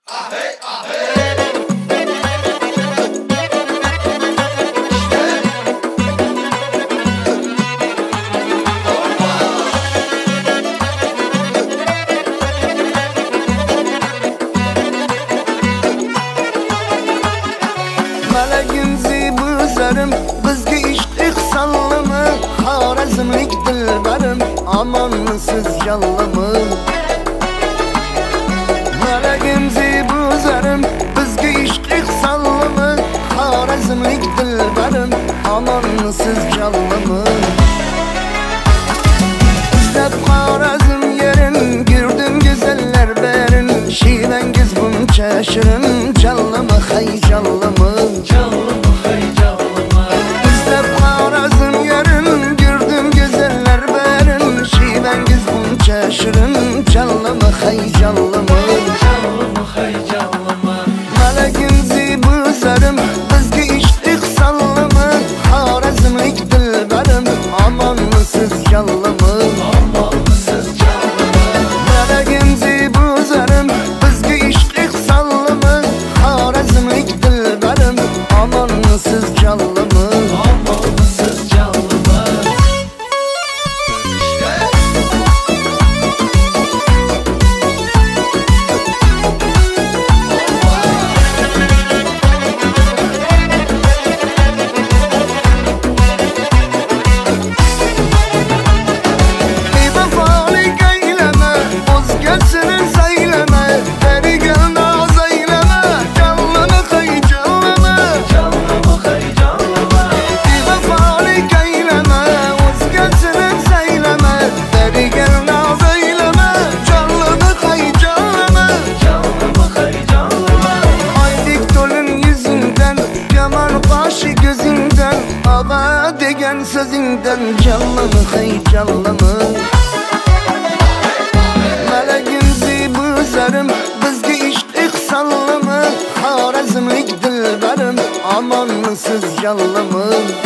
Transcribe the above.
Malagimzi buzarim, bizga ishq ihsonlimi? Xorazmlik dilbarim, omonmisiz yallimi? Malagimzi buzarim, bizga ishq ihsonlimi? Xorazmlik dilbarim, omonmisiz yallimi? İzlab Xorazm yerin, girdim güzeller berin, şivengiz buncha shirin, jallimi hay jallimi? İzlab Xorazm yerin, girdim güzeller berin, şivengiz buncha shirin, jallimi hay jallimi? Malagimzi buzarim, bizga ishq ihsonlimi? Xorazmlik dilbarim, omonmisiz jallimi? Malagimzi buzarim, bizga ishq ihsonlimi? Xorazmlik dilbarim, omonmisiz jallimi? Degan sözünden jallimi hay jallimi? Malagimzi buzarim, bizga ishq ihsonlimi? Xorazmlik dilbarim, omonmisiz jallimi?